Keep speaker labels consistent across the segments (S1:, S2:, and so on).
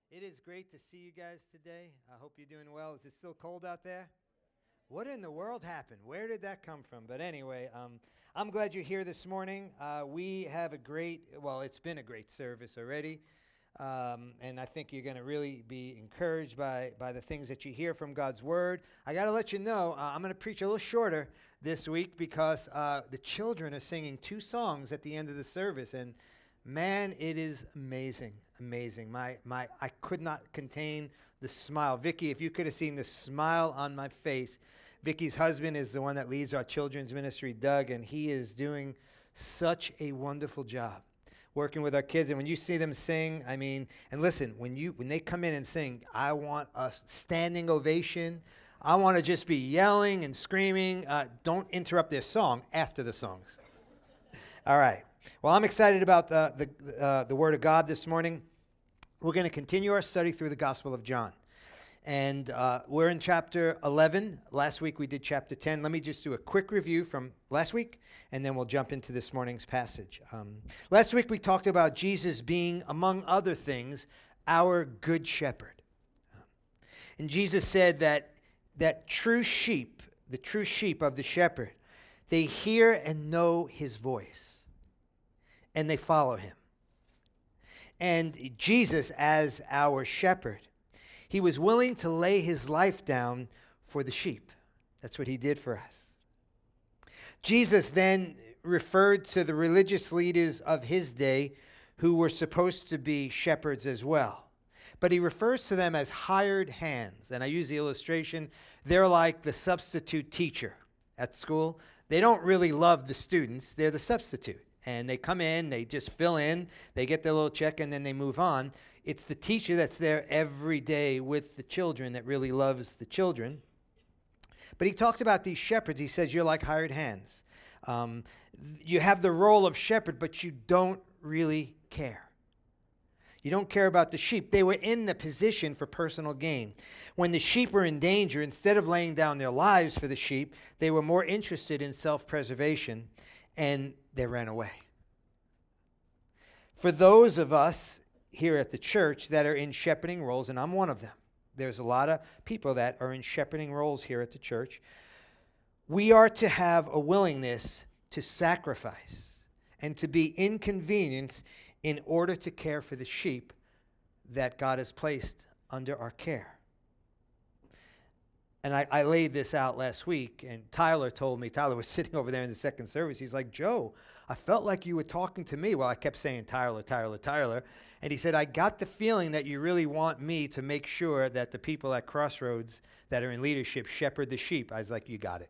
S1: It is great to see you guys today. I hope you're doing well. Is it still cold out there? What in the world happened? Where did that come from? But anyway, I'm glad you're here this morning. We have it's been a great service already. And I think you're going to really be encouraged by the things that you hear from God's Word. I got to let you know, I'm going to preach a little shorter this week because the children are singing 2 songs at the end of the service. And man, it is amazing. I could not contain the smile. Vicky, if you could have seen the smile on my face. Vicky's husband is the one that leads our children's ministry, Doug, and he is doing such a wonderful job working with our kids. And when you see them sing, and listen, when they come in and sing, I want a standing ovation. I want to just be yelling and screaming. Don't interrupt their song after the songs. All right. Well, I'm excited about the Word of God this morning. We're going to continue our study through the Gospel of John. And we're in chapter 11. Last week we did chapter 10. Let me just do a quick review from last week, and then we'll jump into this morning's passage. Last week we talked about Jesus being, among other things, our good shepherd. And Jesus said that the true sheep of the shepherd, they hear and know his voice, and they follow him. And Jesus, as our shepherd, he was willing to lay his life down for the sheep. That's what he did for us. Jesus then referred to the religious leaders of his day who were supposed to be shepherds as well. But he refers to them as hired hands. And I use the illustration, they're like the substitute teacher at school. They don't really love the students. They're the substitute. And they come in, they just fill in, they get their little check, and then they move on. It's the teacher that's there every day with the children that really loves the children. But he talked about these shepherds. He says, you're like hired hands. You have the role of shepherd, but you don't really care. You don't care about the sheep. They were in the position for personal gain. When the sheep were in danger, instead of laying down their lives for the sheep, they were more interested in self-preservation, and they ran away. For those of us here at the church that are in shepherding roles, and I'm one of them. There's a lot of people that are in shepherding roles here at the church. We are to have a willingness to sacrifice and to be inconvenienced in order to care for the sheep that God has placed under our care. And I laid this out last week, and Tyler told me, Tyler was sitting over there in the second service, he's like, Joe, I felt like you were talking to me. Well, I kept saying Tyler. And he said, I got the feeling that you really want me to make sure that the people at Crossroads that are in leadership shepherd the sheep. I was like, you got it.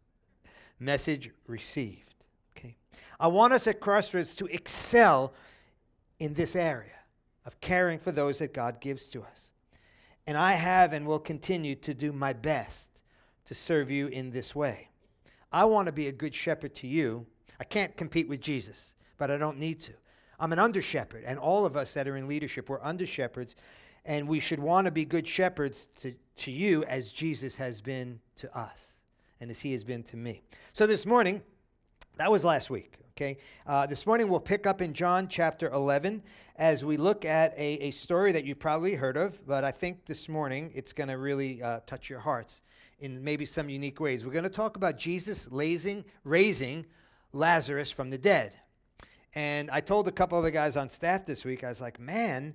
S1: Message received. Okay. I want us at Crossroads to excel in this area of caring for those that God gives to us. And I have and will continue to do my best to serve you in this way. I want to be a good shepherd to you. I can't compete with Jesus, but I don't need to. I'm an under-shepherd, and all of us that are in leadership, we're under-shepherds, and we should want to be good shepherds to you as Jesus has been to us and as he has been to me. So this morning, that was last week, okay? This morning we'll pick up in John chapter 11 as we look at a story that you've probably heard of, but I think this morning it's going to really touch your hearts in maybe some unique ways. We're going to talk about Jesus raising Lazarus from the dead. And I told a couple of the guys on staff this week, I was like, man,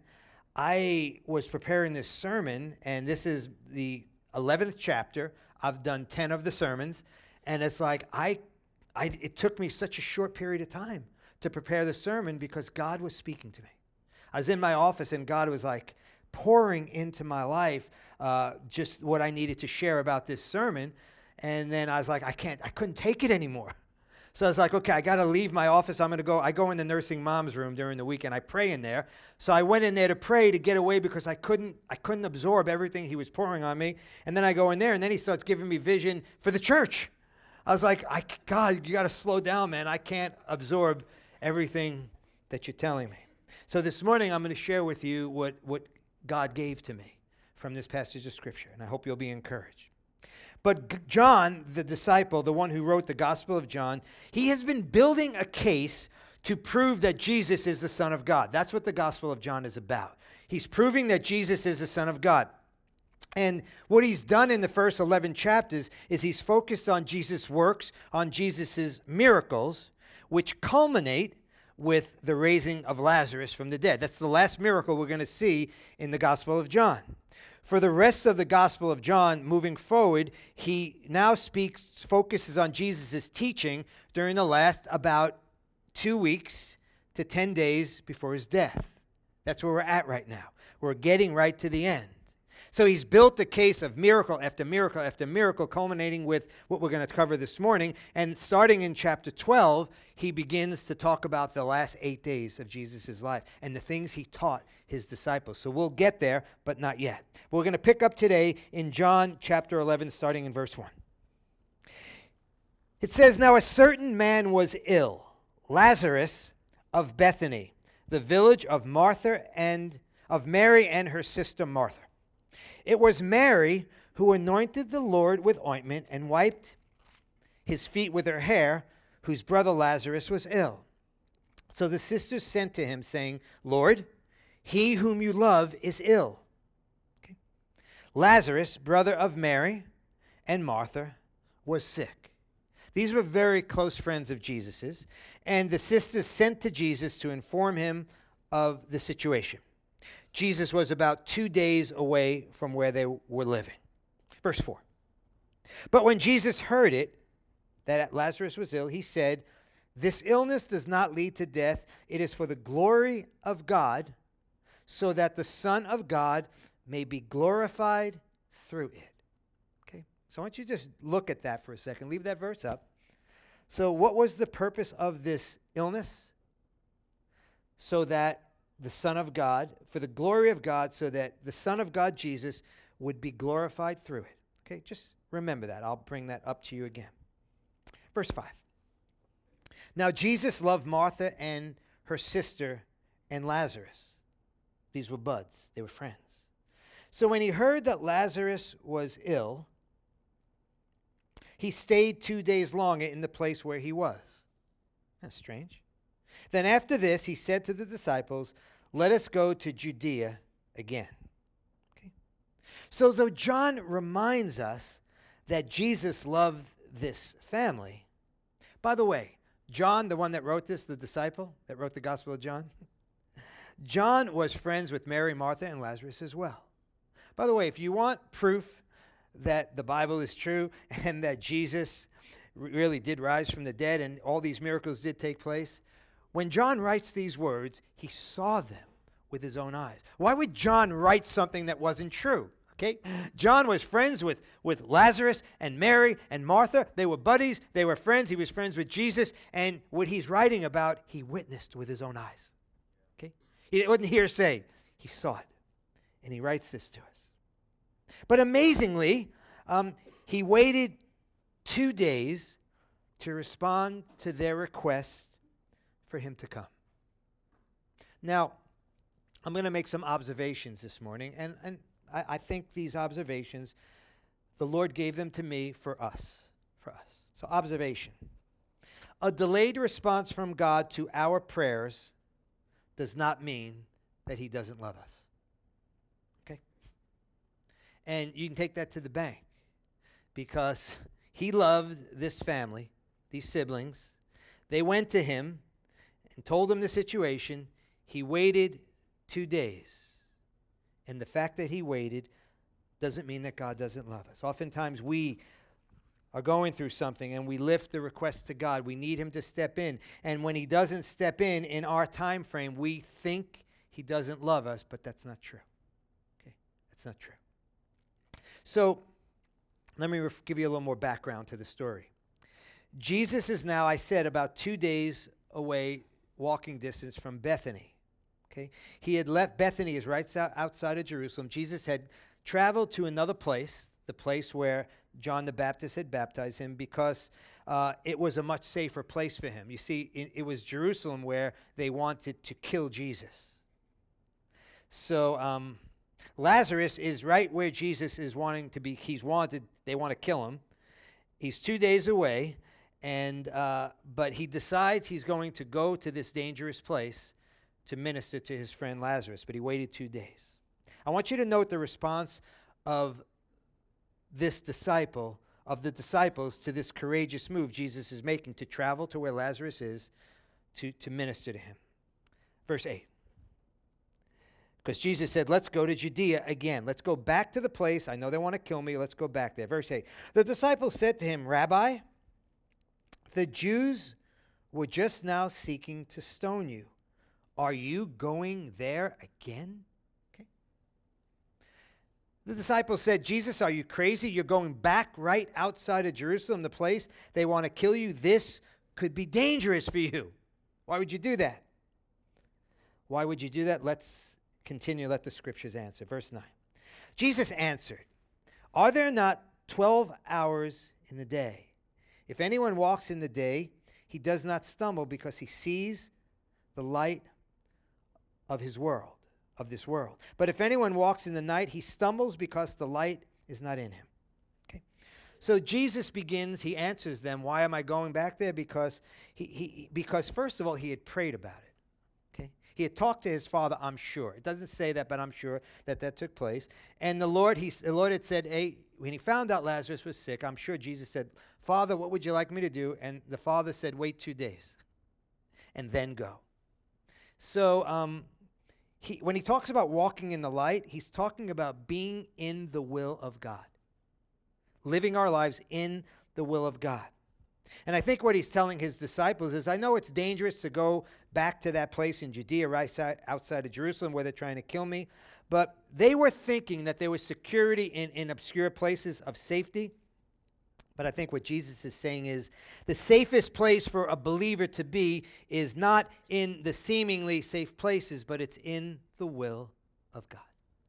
S1: I was preparing this sermon, and this is the 11th chapter. I've done 10 of the sermons, and it's like it took me such a short period of time to prepare the sermon because God was speaking to me. I was in my office, and God was like pouring into my life just what I needed to share about this sermon, and then I was like, I couldn't take it anymore. So I was like, okay, I got to leave my office. I go in the nursing mom's room during the week, and I pray in there. So I went in there to pray to get away because I couldn't absorb everything he was pouring on me. And then I go in there, and then he starts giving me vision for the church. I was like, God, you got to slow down, man. I can't absorb everything that you're telling me. So this morning, I'm going to share with you what God gave to me from this passage of Scripture, and I hope you'll be encouraged. But John, the disciple, the one who wrote the Gospel of John, he has been building a case to prove that Jesus is the Son of God. That's what the Gospel of John is about. He's proving that Jesus is the Son of God. And what he's done in the first 11 chapters is he's focused on Jesus' works, on Jesus' miracles, which culminate with the raising of Lazarus from the dead. That's the last miracle we're going to see in the Gospel of John. For the rest of the Gospel of John, moving forward, he now focuses on Jesus' teaching during the last about 2 weeks to 10 days before his death. That's where we're at right now. We're getting right to the end. So he's built a case of miracle after miracle after miracle, culminating with what we're going to cover this morning. And starting in chapter 12, he begins to talk about the last 8 days of Jesus' life and the things he taught his disciples. So we'll get there, but not yet. We're going to pick up today in John chapter 11, starting in verse 1. It says, "Now a certain man was ill, Lazarus of Bethany, the village of Mary and her sister Martha. It was Mary who anointed the Lord with ointment and wiped his feet with her hair, whose brother Lazarus was ill. So the sisters sent to him, saying, 'Lord, he whom you love is ill.' Okay. Lazarus, brother of Mary and Martha, was sick." These were very close friends of Jesus's, and the sisters sent to Jesus to inform him of the situation. Jesus was about 2 days away from where they were living. Verse 4. "But when Jesus heard it, that Lazarus was ill, he said, 'This illness does not lead to death. It is for the glory of God, so that the Son of God may be glorified through it.'" Okay, so I want you to just look at that for a second. Leave that verse up. So what was the purpose of this illness? So that the Son of God, for the glory of God, so that the Son of God, Jesus, would be glorified through it. Okay, just remember that. I'll bring that up to you again. Verse 5. "Now Jesus loved Martha and her sister and Lazarus." These were buds. They were friends. "So when he heard that Lazarus was ill, he stayed 2 days longer in the place where he was." That's strange. "Then after this, he said to the disciples, 'Let us go to Judea again.'" Okay. So though John reminds us that Jesus loved this family, by the way, John, the one that wrote this, the disciple that wrote the Gospel of John, John was friends with Mary, Martha, and Lazarus as well. By the way, if you want proof that the Bible is true and that Jesus really did rise from the dead and all these miracles did take place, when John writes these words, he saw them with his own eyes. Why would John write something that wasn't true? Okay? John was friends with Lazarus and Mary and Martha. They were buddies. They were friends. He was friends with Jesus. And what he's writing about, he witnessed with his own eyes. Okay? He wasn't hearsay. He saw it. And he writes this to us. But amazingly, he waited 2 days to respond to their request for him to come. Now, I'm going to make some observations this morning, and I think these observations, the Lord gave them to me for us. So observation. A delayed response from God to our prayers does not mean that he doesn't love us. Okay? And you can take that to the bank, because he loved this family, these siblings. They went to him and told him the situation. He waited 2 days. And the fact that he waited doesn't mean that God doesn't love us. Oftentimes we are going through something and we lift the request to God. We need him to step in. And when he doesn't step in our time frame, we think he doesn't love us, but that's not true. Okay? That's not true. So let me give you a little more background to the story. Jesus is now, I said, about 2 days away, walking distance from Bethany. Okay? He had left. Bethany is right outside of Jerusalem. Jesus had traveled to another place, the place where John the Baptist had baptized him, because it was a much safer place for him. You see, it was Jerusalem where they wanted to kill Jesus. So Lazarus is right where Jesus is wanting to be. He's wanted. They want to kill him. He's 2 days away, But he decides he's going to go to this dangerous place to minister to his friend Lazarus, but he waited 2 days. I want you to note the response of this disciple, of the disciples, to this courageous move Jesus is making to travel to where Lazarus is to minister to him. Verse 8. Because Jesus said, let's go to Judea again. Let's go back to the place. I know they want to kill me. Let's go back there. Verse 8. The disciples said to him, Rabbi, the Jews were just now seeking to stone you. Are you going there again? Okay. The disciples said, Jesus, are you crazy? You're going back right outside of Jerusalem, the place they want to kill you. This could be dangerous for you. Why would you do that? Why would you do that? Let's continue. Let the scriptures answer. Verse 9. Jesus answered, are there not 12 hours in the day? If anyone walks in the day, he does not stumble because he sees the light of his world, of this world. But if anyone walks in the night, he stumbles because the light is not in him. Okay. So Jesus begins, he answers them, why am I going back there? Because because first of all, he had prayed about it. Okay. He had talked to his Father, I'm sure. It doesn't say that, but I'm sure that took place. And the Lord had said, hey, when he found out Lazarus was sick, I'm sure Jesus said, Father, what would you like me to do? And the Father said, wait 2 days and then go. So when he talks about walking in the light, he's talking about being in the will of God, living our lives in the will of God. And I think what he's telling his disciples is, I know it's dangerous to go back to that place in Judea, right outside of Jerusalem, where they're trying to kill me. But they were thinking that there was security in obscure places of safety. But I think what Jesus is saying is the safest place for a believer to be is not in the seemingly safe places, but it's in the will of God.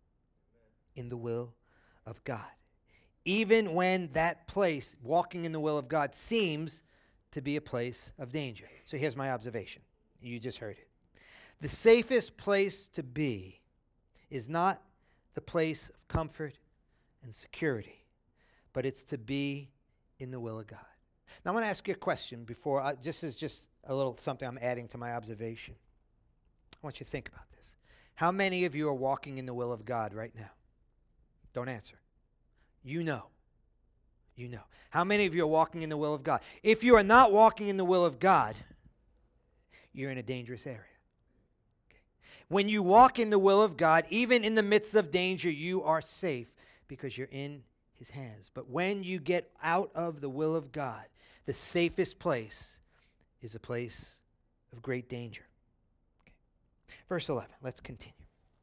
S1: In the will of God. Even when that place, walking in the will of God, seems to be a place of danger. So here's my observation. You just heard it. The safest place to be is not the place of comfort and security, but it's to be in the will of God. Now I want to ask you a question before, just a little something I'm adding to my observation. I want you to think about this. How many of you are walking in the will of God right now? Don't answer. You know. You know. How many of you are walking in the will of God? If you are not walking in the will of God, you're in a dangerous area. Okay. When you walk in the will of God, even in the midst of danger, you are safe because you're in his hands. But when you get out of the will of God, the safest place is a place of great danger. Okay. Verse 11, let's continue.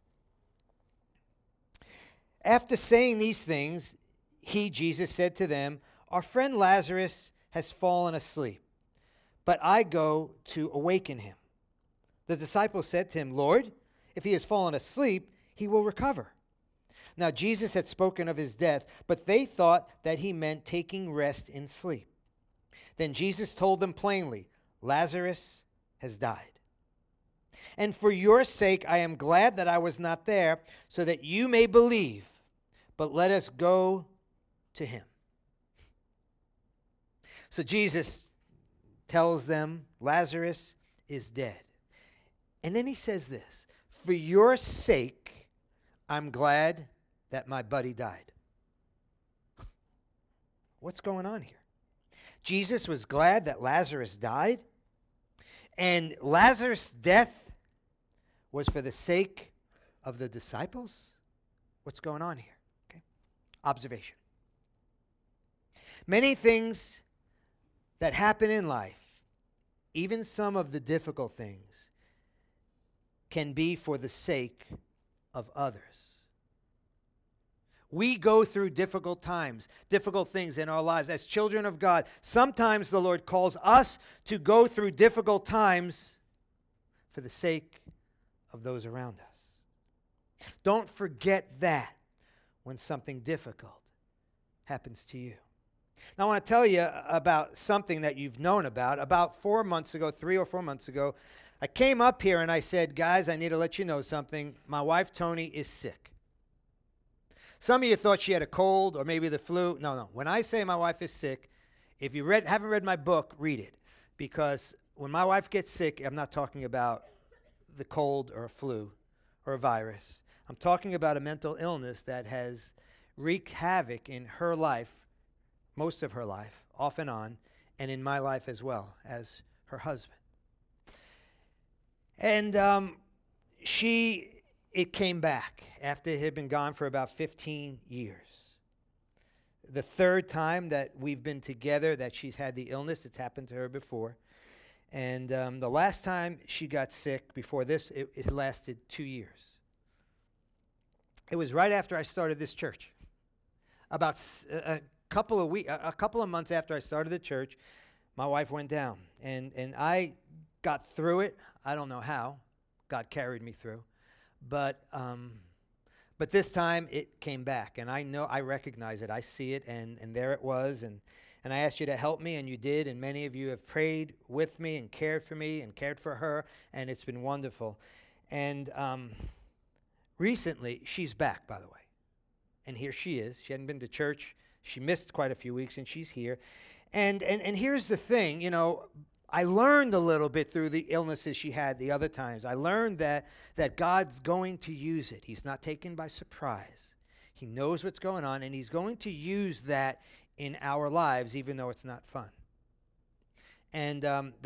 S1: After saying these things, Jesus, said to them, our friend Lazarus has fallen asleep, but I go to awaken him. The disciples said to him, Lord, if he has fallen asleep, he will recover. Now Jesus had spoken of his death, but they thought that he meant taking rest in sleep. Then Jesus told them plainly, Lazarus has died. And for your sake I am glad that I was not there, so that you may believe. But let us go to him. So Jesus tells them Lazarus is dead. And then he says this, for your sake, I'm glad that my buddy died. What's going on here? Jesus was glad that Lazarus died, and Lazarus' death was for the sake of the disciples? What's going on here? Okay. Observation. Many things that happen in life, even some of the difficult things, can be for the sake of others. We go through difficult times, difficult things in our lives. As children of God, sometimes the Lord calls us to go through difficult times for the sake of those around us. Don't forget that when something difficult happens to you. Now, I want to tell you about something that you've known about. About 4 months ago, 3 or 4 months ago, I came up here and I said, guys, I need to let you know something. My wife, Tony, is sick. Some of you thought she had a cold or maybe the flu. No. When I say my wife is sick, If you haven't read my book, read it. Because when my wife gets sick, I'm not talking about the cold or a flu or a virus. I'm talking about a mental illness that has wreaked havoc in her life, most of her life, off and on, and in my life as well as her husband. And it came back after it had been gone for about 15 years. The third time that we've been together that she's had the illness, it's happened to her before. And the last time she got sick before this, it lasted 2 years. It was right after I started this church. About a couple of months after I started the church, my wife went down. And I got through it. I don't know how. God carried me through. But this time it came back, and I recognize it. I see it, and there it was, and I asked you to help me, and you did, and many of you have prayed with me and cared for me and cared for her, and it's been wonderful. And recently, she's back, by the way, and here she is. She hadn't been to church. She missed quite a few weeks, and she's here. And here's the thing, I learned a little bit through the illnesses she had the other times. I learned that God's going to use it. He's not taken by surprise. He knows what's going on, and he's going to use that in our lives, even though it's not fun. And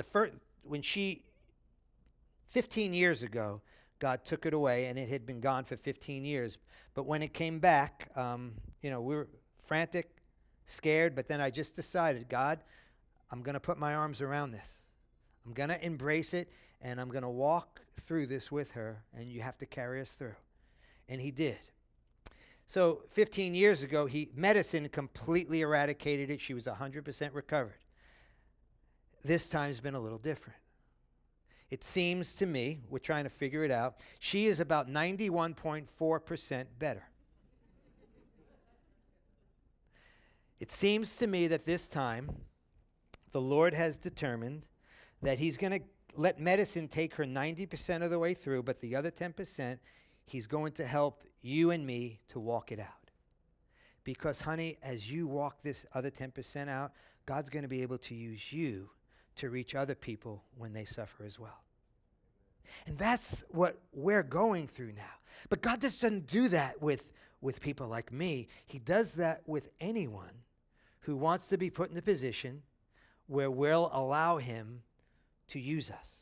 S1: 15 years ago, God took it away, and it had been gone for 15 years. But when it came back, we were frantic, scared, but then I just decided, God, I'm going to put my arms around this. I'm going to embrace it, and I'm going to walk through this with her, and you have to carry us through. And he did. So 15 years ago, medicine completely eradicated it. She was 100% recovered. This time's been a little different. It seems to me, we're trying to figure it out, she is about 91.4% better. It seems to me that this time, the Lord has determined that he's going to let medicine take her 90% of the way through, but the other 10%, he's going to help you and me to walk it out. Because, honey, as you walk this other 10% out, God's going to be able to use you to reach other people when they suffer as well. And that's what we're going through now. But God just doesn't do that with people like me. He does that with anyone who wants to be put in a position where we'll allow him to use us.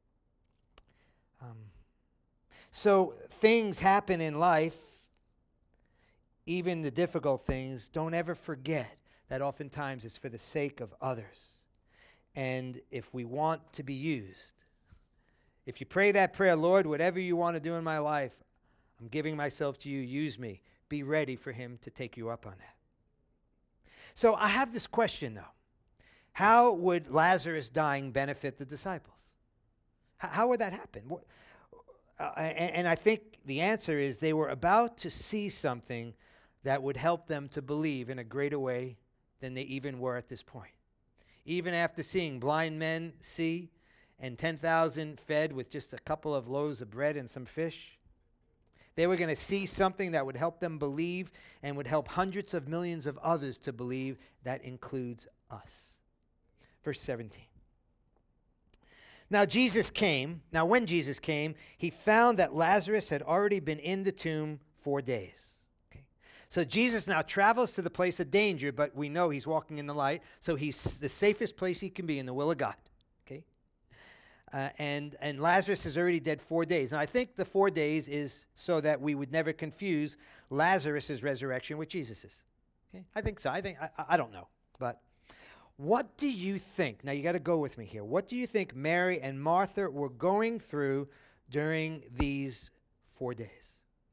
S1: So things happen in life, even the difficult things. Don't ever forget that oftentimes it's for the sake of others. And if we want to be used, if you pray that prayer, Lord, whatever you want to do in my life, I'm giving myself to you, use me. Be ready for him to take you up on that. So I have this question, though. How would Lazarus dying benefit the disciples? How would that happen? And I think the answer is they were about to see something that would help them to believe in a greater way than they even were at this point. Even after seeing blind men see and 10,000 fed with just a couple of loaves of bread and some fish, they were going to see something that would help them believe and would help hundreds of millions of others to believe. That includes us. Verse 17. Now when Jesus came, he found that Lazarus had already been in the tomb 4 days. Okay. So Jesus now travels to the place of danger, but we know he's walking in the light, so he's the safest place he can be in the will of God. Okay. And Lazarus is already dead 4 days. And I think the 4 days is so that we would never confuse Lazarus' resurrection with Jesus's. Okay? I think so. I don't know. But what do you think? Now you got to go with me here. What do you think Mary and Martha were going through during these 4 days?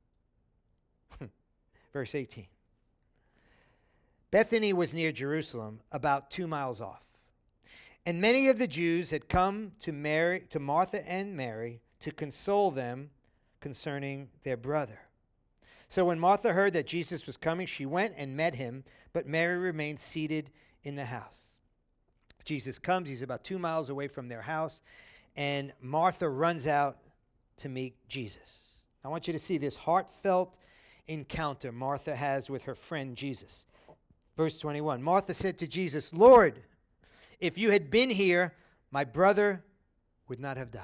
S1: Verse 18. Bethany was near Jerusalem, about 2 miles off. And many of the Jews had come to Martha and Mary to console them concerning their brother. So when Martha heard that Jesus was coming, she went and met him, but Mary remained seated in the house. Jesus comes, he's about 2 miles away from their house, and Martha runs out to meet Jesus. I want you to see this heartfelt encounter Martha has with her friend Jesus. Verse 21, Martha said to Jesus, Lord, if you had been here, my brother would not have died.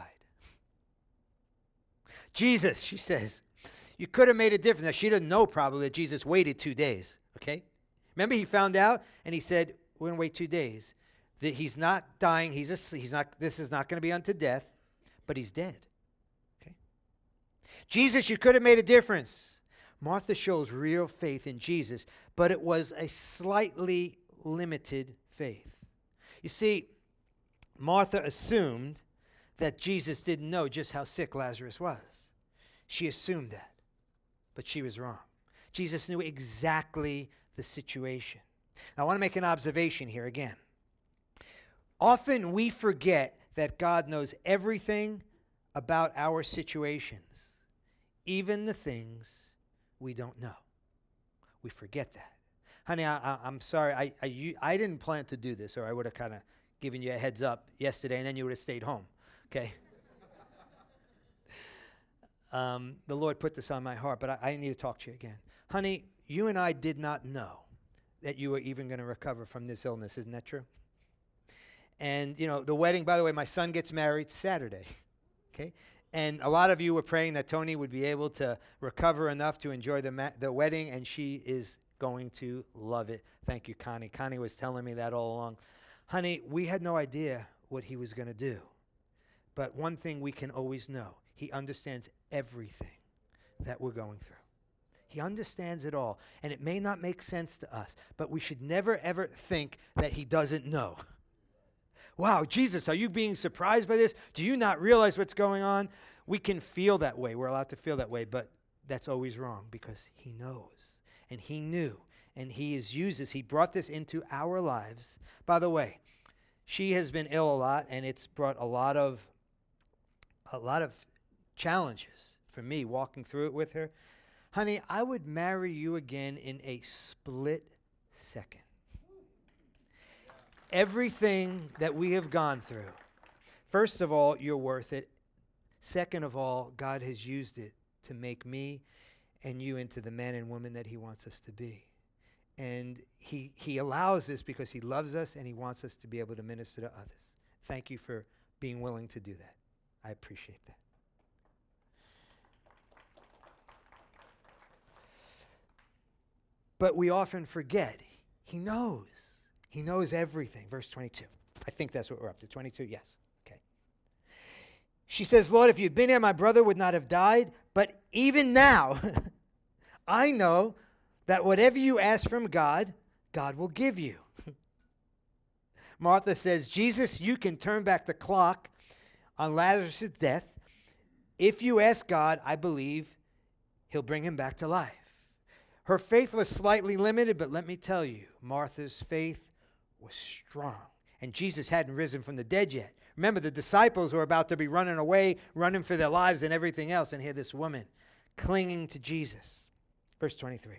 S1: Jesus, she says, you could have made a difference. Now, she didn't know probably that Jesus waited 2 days, okay? Remember, he found out, and he said, we're going to wait 2 days. That he's not dying. This is not going to be unto death, but he's dead, okay? Jesus, you could have made a difference. Martha shows real faith in Jesus, but it was a slightly limited faith. You see, Martha assumed that Jesus didn't know just how sick Lazarus was. She assumed that, but she was wrong. Jesus knew exactly the situation. Now, I want to make an observation here again. Often we forget that God knows everything about our situations, even the things we don't know. We forget that. Honey, I'm sorry. I didn't plan to do this, or I would have kind of given you a heads up yesterday, and then you would have stayed home, okay? The Lord put this on my heart, but I need to talk to you again. Honey, you and I did not know that you were even going to recover from this illness. Isn't that true? And, you know, the wedding, by the way, my son gets married Saturday, okay? And a lot of you were praying that Tony would be able to recover enough to enjoy the wedding, and she is going to love it. Thank you, Connie. Connie was telling me that all along. Honey, we had no idea what he was going to do. But one thing we can always know, he understands everything that we're going through. He understands it all. And it may not make sense to us, but we should never, ever think that he doesn't know. Wow, Jesus, are you being surprised by this? Do you not realize what's going on? We can feel that way. We're allowed to feel that way, but that's always wrong because he knows and he knew and he uses. He brought this into our lives. By the way, she has been ill a lot, and it's brought a lot of challenges for me walking through it with her. Honey, I would marry you again in a split second. Everything that we have gone through, first of all, you're worth it. Second of all, God has used it to make me and you into the man and woman that he wants us to be. And he allows this because he loves us and he wants us to be able to minister to others. Thank you for being willing to do that. I appreciate that. But we often forget. He knows. He knows everything. Verse 22. I think that's what we're up to. 22, yes. Okay. She says, Lord, if you'd been here, my brother would not have died. But even now, I know that whatever you ask from God, God will give you. Martha says, Jesus, you can turn back the clock on Lazarus' death. If you ask God, I believe he'll bring him back to life. Her faith was slightly limited, but let me tell you, Martha's faith was strong. And Jesus hadn't risen from the dead yet. Remember, the disciples were about to be running away, running for their lives and everything else. And here this woman clinging to Jesus. Verse 23.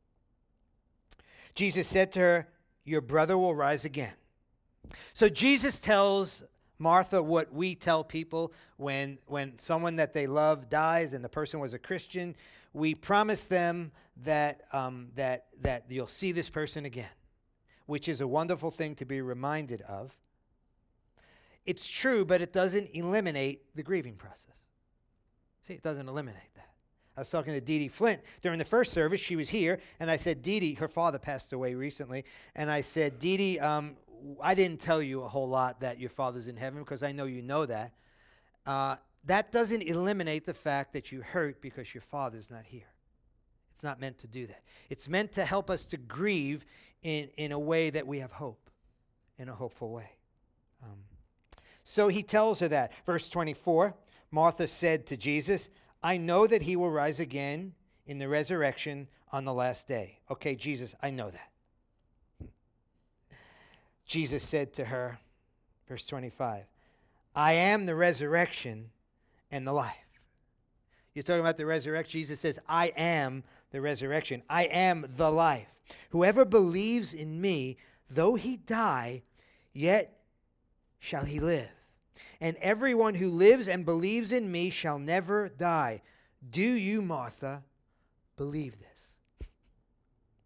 S1: Jesus said to her, your brother will rise again. So Jesus tells Martha what we tell people when someone that they love dies and the person was a Christian. We promise them that you'll see this person again, which is a wonderful thing to be reminded of. It's true, but it doesn't eliminate the grieving process. See, it doesn't eliminate that. I was talking to Dee Dee Flint during the first service. She was here, and I said, Dee Dee, her father passed away recently, and I said, Dee Dee, I didn't tell you a whole lot that your father's in heaven because I know you know that. That doesn't eliminate the fact that you hurt because your father's not here. It's not meant to do that. It's meant to help us to grieve in a way that we have hope, in a hopeful way. So he tells her that. Verse 24, Martha said to Jesus, I know that he will rise again in the resurrection on the last day. Okay, Jesus, I know that. Jesus said to her, verse 25, I am the resurrection and the life. You're talking about the resurrection. Jesus says, I am the resurrection. I am the life. Whoever believes in me, though he die, yet shall he live. And everyone who lives and believes in me shall never die. Do you, Martha, believe this?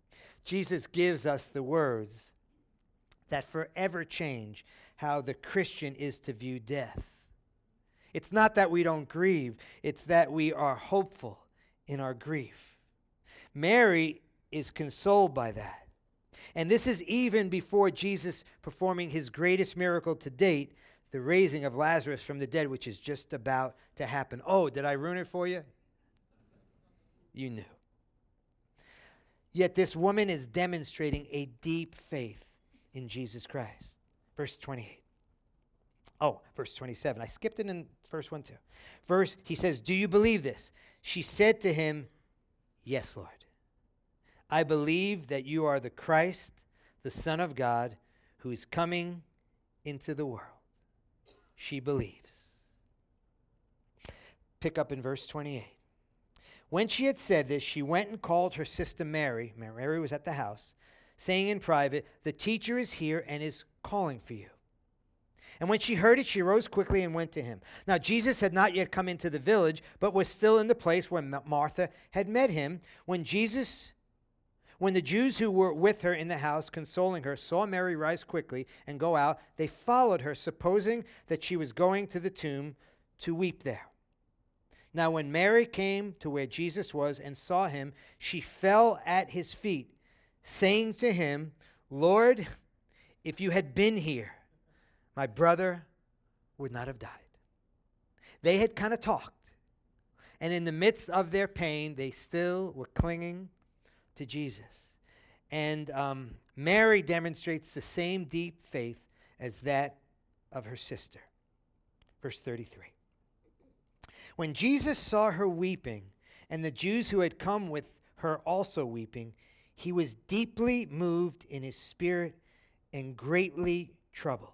S1: Jesus gives us the words that forever change how the Christian is to view death. It's not that we don't grieve, it's that we are hopeful in our grief. Mary is consoled by that. And this is even before Jesus performing his greatest miracle to date, the raising of Lazarus from the dead, which is just about to happen. Oh, did I ruin it for you? You knew. Yet this woman is demonstrating a deep faith in Jesus Christ. Verse 28. Oh, verse 27. I skipped it in verse 1 too. He says, do you believe this? She said to him, yes, Lord. I believe that you are the Christ, the Son of God, who is coming into the world. She believes. Pick up in verse 28. When she had said this, she went and called her sister Mary. Mary was at the house, saying in private, the teacher is here and is calling for you. And when she heard it, she rose quickly and went to him. Now Jesus had not yet come into the village, but was still in the place where Martha had met him. When the Jews who were with her in the house, consoling her, saw Mary rise quickly and go out, they followed her, supposing that she was going to the tomb to weep there. Now when Mary came to where Jesus was and saw him, she fell at his feet, saying to him, Lord, if you had been here, my brother would not have died. They had kind of talked. And in the midst of their pain, they still were clinging to Jesus. And Mary demonstrates the same deep faith as that of her sister. Verse 33. When Jesus saw her weeping, and the Jews who had come with her also weeping, he was deeply moved in his spirit and greatly troubled.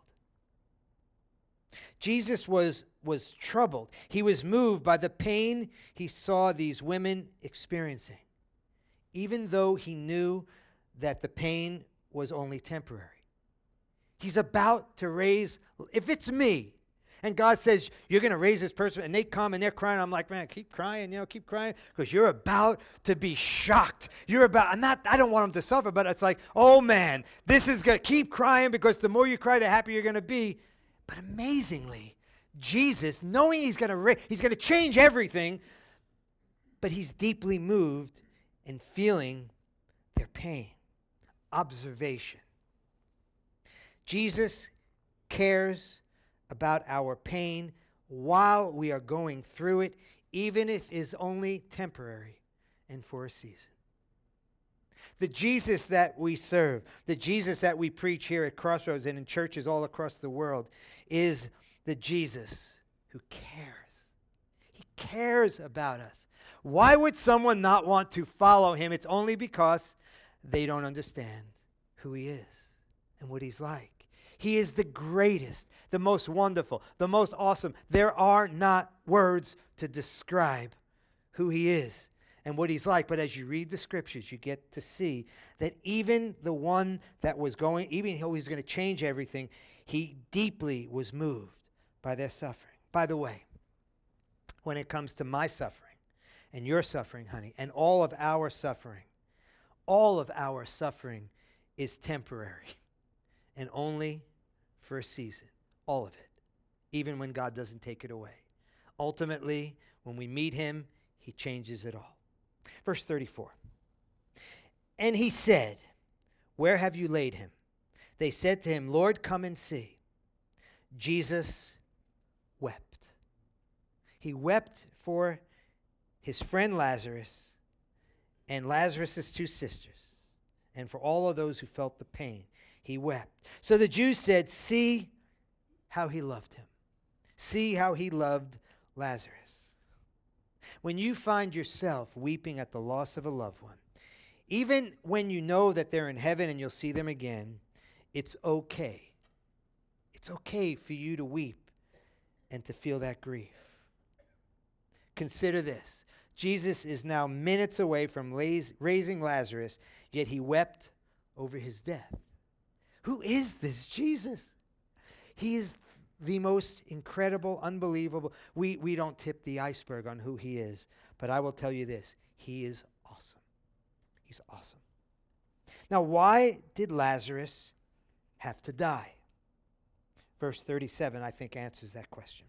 S1: Jesus was troubled. He was moved by the pain he saw these women experiencing, even though he knew that the pain was only temporary. He's about to raise, if it's me, and God says, you're going to raise this person, and they come and they're crying, I'm like, man, keep crying, keep crying, because you're about to be shocked. I don't want them to suffer, but it's like, oh man, this is going to keep crying, because the more you cry, the happier you're going to be. But amazingly, Jesus, knowing he's going to change everything, but he's deeply moved and feeling their pain. Observation. Jesus cares about our pain while we are going through it, even if it's only temporary and for a season. The Jesus that we serve, the Jesus that we preach here at Crossroads and in churches all across the world, is the Jesus who cares. He cares about us. Why would someone not want to follow him? It's only because they don't understand who he is and what he's like. He is the greatest, the most wonderful, the most awesome. There are not words to describe who he is and what he's like. But as you read the scriptures, you get to see that even the one that was going, even though he's going to change everything, he deeply was moved by their suffering. By the way, when it comes to my suffering and your suffering, honey, and all of our suffering is temporary and only for a season. All of it. Even when God doesn't take it away. Ultimately, when we meet him, he changes it all. Verse 34. And he said, where have you laid him? They said to him, Lord, come and see. Jesus wept. He wept for his friend Lazarus and Lazarus' two sisters, and for all of those who felt the pain. He wept. So the Jews said, see how he loved him. See how he loved Lazarus. When you find yourself weeping at the loss of a loved one, even when you know that they're in heaven and you'll see them again, it's okay. It's okay for you to weep and to feel that grief. Consider this. Jesus is now minutes away from raising Lazarus, yet he wept over his death. Who is this Jesus? He is the most incredible, unbelievable. We don't tip the iceberg on who he is, but I will tell you this. He is awesome. He's awesome. Now, why did Lazarus have to die? Verse 37, I think, answers that question.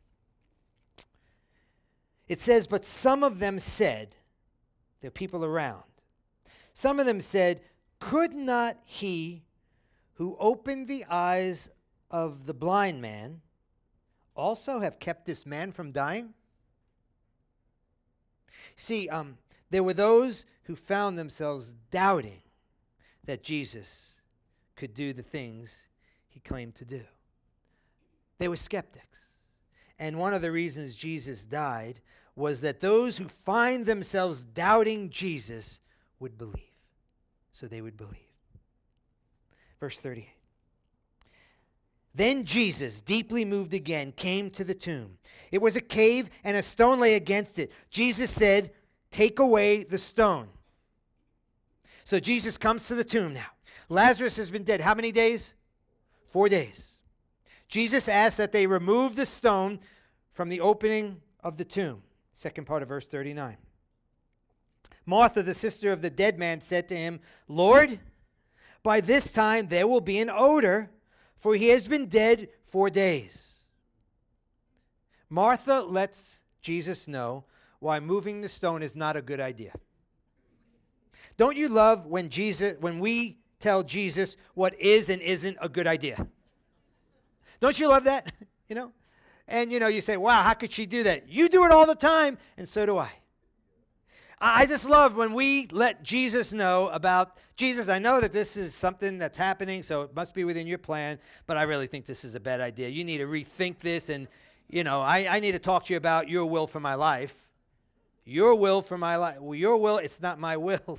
S1: It says, but some of them said, the people around, some of them said, could not he who opened the eyes of the blind man also have kept this man from dying? See, there were those who found themselves doubting that Jesus could do the things he claimed to do. They were skeptics. And one of the reasons Jesus died was that those who find themselves doubting Jesus would believe. So they would believe. Verse 38. Then Jesus, deeply moved again, came to the tomb. It was a cave, and a stone lay against it. Jesus said, take away the stone. So Jesus comes to the tomb now. Lazarus has been dead how many days? 4 days. Jesus asked that they remove the stone from the opening of the tomb. Second part of verse 39. Martha, the sister of the dead man, said to him, Lord, by this time there will be an odor, for he has been dead 4 days. Martha lets Jesus know why moving the stone is not a good idea. Don't you love when we tell Jesus what is and isn't a good idea? Don't you love that? And you say, wow, how could she do that? You do it all the time, and so do I. I just love when we let Jesus know about, Jesus, I know that this is something that's happening, so it must be within your plan, but I really think this is a bad idea. You need to rethink this, and, I need to talk to you about your will for my life. Your will for my life. Well, your will, it's not my will.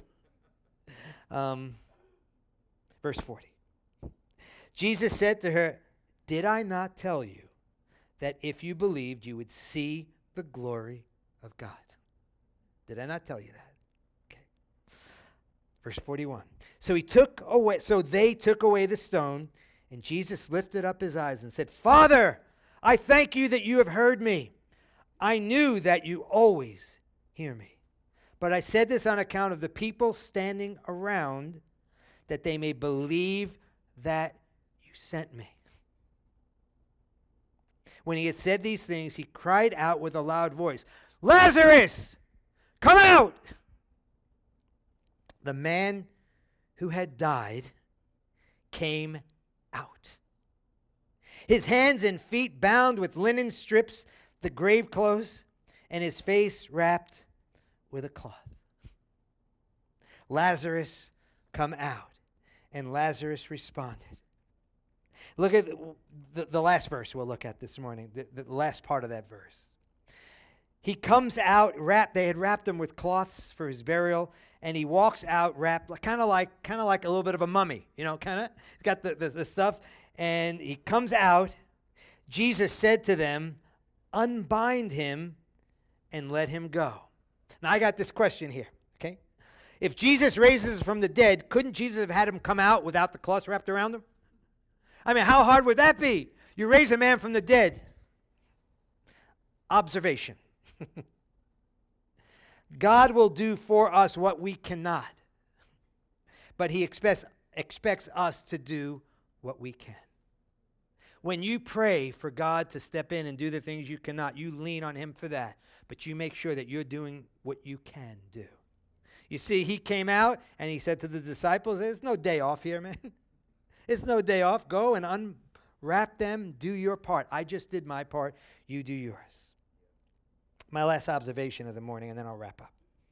S1: Verse 40. Jesus said to her, did I not tell you that if you believed, you would see the glory of God? Did I not tell you that? Okay. Verse 41. So they took away the stone, and Jesus lifted up his eyes and said, Father, I thank you that you have heard me. I knew that you always hear me. But I said this on account of the people standing around, that they may believe that you sent me. When he had said these things, he cried out with a loud voice, Lazarus, come out! The man who had died came out. His hands and feet bound with linen strips, the grave clothes, and his face wrapped with a cloth. Lazarus, come out. And Lazarus responded. Look at the last verse we'll look at this morning, the last part of that verse. He comes out they had wrapped him with cloths for his burial, and he walks out wrapped kind of like a little bit of a mummy, he's got the stuff, and he comes out. Jesus said to them, unbind him and let him go. Now I got this question here, okay? If Jesus raises from the dead, couldn't Jesus have had him come out without the cloths wrapped around him? I mean, how hard would that be? You raise a man from the dead. Observation. God will do for us what we cannot, but he expects us to do what we can. When you pray for God to step in and do the things you cannot, you lean on him for that, but you make sure that you're doing what you can do. You see, he came out and he said to the disciples, there's no day off here, man. It's no day off. Go and unwrap them. Do your part. I just did my part. You do yours. My last observation of the morning, and then I'll wrap up.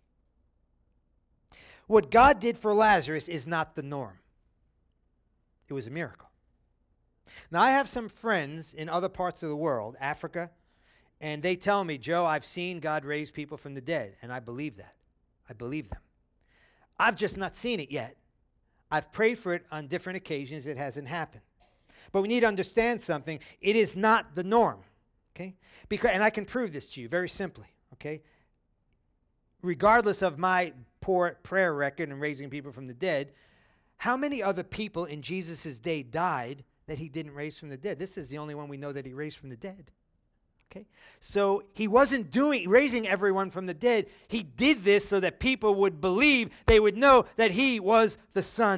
S1: What God did for Lazarus is not the norm. It was a miracle. Now, I have some friends in other parts of the world, Africa, and they tell me, Joe, I've seen God raise people from the dead, and I believe that. I believe them. I've just not seen it yet. I've prayed for it on different occasions. It hasn't happened. But we need to understand something. It is not the norm, okay? And I can prove this to you very simply, okay? Regardless of my poor prayer record and raising people from the dead, how many other people in Jesus' day died that he didn't raise from the dead? This is the only one we know that he raised from the dead. Okay? So he wasn't raising everyone from the dead. He did this so that people would believe, they would know that he was the Son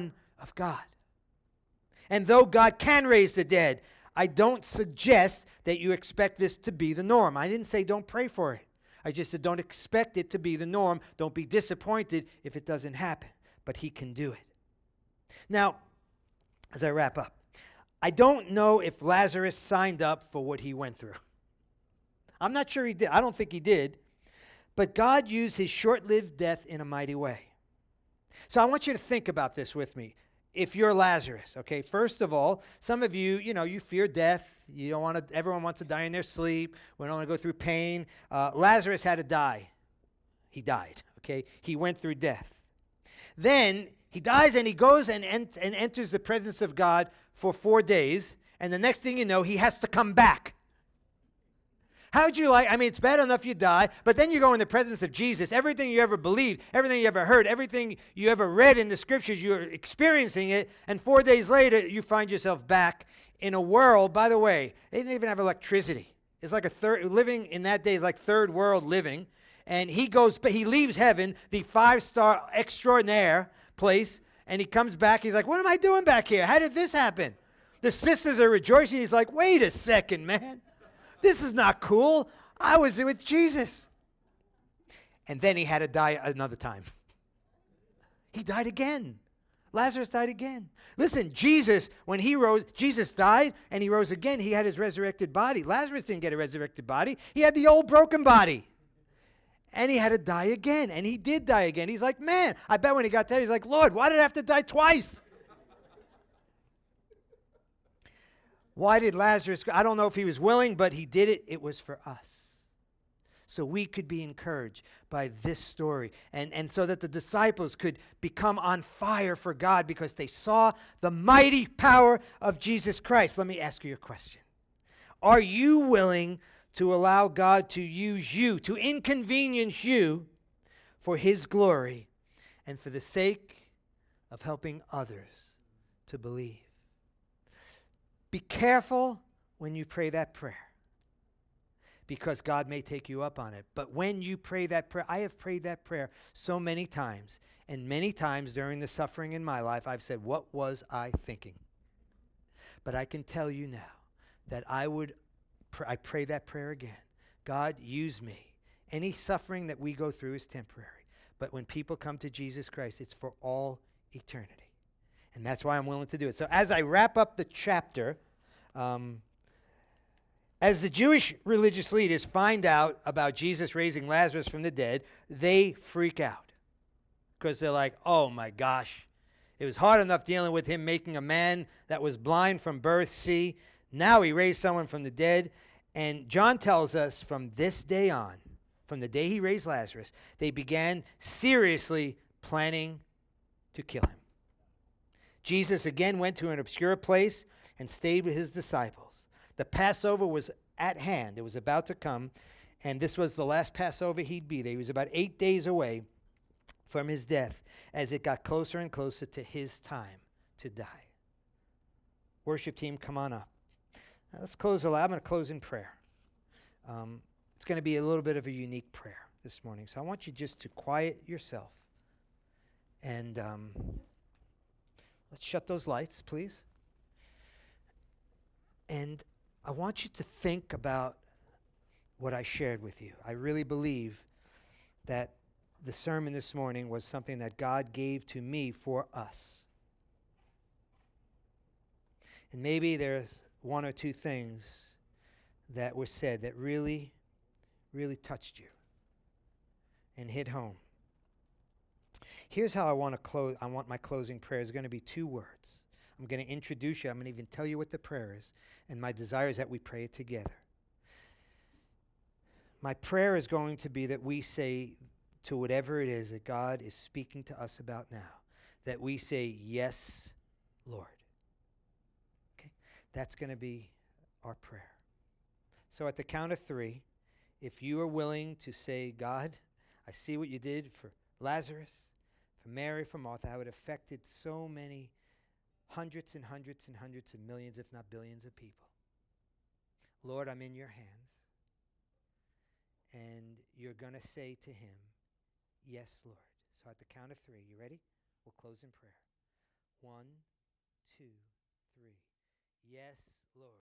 S1: of God. And though God can raise the dead, I don't suggest that you expect this to be the norm. I didn't say don't pray for it. I just said don't expect it to be the norm. Don't be disappointed if it doesn't happen. But he can do it. Now, as I wrap up, I don't know if Lazarus signed up for what he went through. I'm not sure he did. I don't think he did. But God used his short-lived death in a mighty way. So I want you to think about this with me. If you're Lazarus, okay, first of all, some of you, you fear death. You don't want to, everyone wants to die in their sleep. We don't want to go through pain. Lazarus had to die. He died, okay? He went through death. Then he dies and he goes and enters the presence of God for 4 days. And the next thing you know, he has to come back. How'd you like, it's bad enough you die, but then you go in the presence of Jesus. Everything you ever believed, everything you ever heard, everything you ever read in the scriptures, you're experiencing it, and 4 days later, you find yourself back in a world, by the way, they didn't even have electricity. It's like living in that day is like third world living, and he leaves heaven, the 5-star extraordinaire place, and he comes back, he's like, what am I doing back here? How did this happen? The sisters are rejoicing, he's like, wait a second, man. This is not cool. I was with Jesus. And then he had to die another time. He died again. Lazarus died again. Listen, Jesus, when he rose, Jesus died and he rose again. He had his resurrected body. Lazarus didn't get a resurrected body. He had the old broken body. And he had to die again. And he did die again. He's like, man, I bet when he got there, he's like, Lord, why did I have to die twice? Why did Lazarus go? I don't know if he was willing, but he did it. It was for us. So we could be encouraged by this story. And so that the disciples could become on fire for God because they saw the mighty power of Jesus Christ. Let me ask you a question. Are you willing to allow God to use you, to inconvenience you for his glory and for the sake of helping others to believe? Be careful when you pray that prayer because God may take you up on it. But when you pray that prayer, I have prayed that prayer so many times, and many times during the suffering in my life, I've said, what was I thinking? But I can tell you now that I pray that prayer again. God, use me. Any suffering that we go through is temporary. But when people come to Jesus Christ, it's for all eternity. And that's why I'm willing to do it. So as I wrap up the chapter, as the Jewish religious leaders find out about Jesus raising Lazarus from the dead, they freak out. Because they're like, oh my gosh, it was hard enough dealing with him making a man that was blind from birth see. Now he raised someone from the dead. And John tells us from this day on, from the day he raised Lazarus, they began seriously planning to kill him. Jesus again went to an obscure place and stayed with his disciples. The Passover was at hand. It was about to come, and this was the last Passover he'd be there. He was about 8 days away from his death as it got closer and closer to his time to die. Worship team, come on up. Now let's close I'm going to close in prayer. It's going to be a little bit of a unique prayer this morning, so I want you just to quiet yourself and let's shut those lights, please. And I want you to think about what I shared with you. I really believe that the sermon this morning was something that God gave to me for us. And maybe there's one or two things that were said that really, really touched you and hit home. Here's how I want to close. I want my closing prayer is going to be 2 words. I'm going to introduce you. I'm going to even tell you what the prayer is. And my desire is that we pray it together. My prayer is going to be that we say to whatever it is that God is speaking to us about now, that we say, yes, Lord. Okay? That's going to be our prayer. So at the count of 3, if you are willing to say, God, I see what you did for Lazarus, for Mary, for Martha, how it affected so many hundreds and hundreds and hundreds of millions, if not billions of people. Lord, I'm in your hands. And you're going to say to him, yes, Lord. So at the count of 3, you ready? We'll close in prayer. 1, 2, 3. Yes, Lord.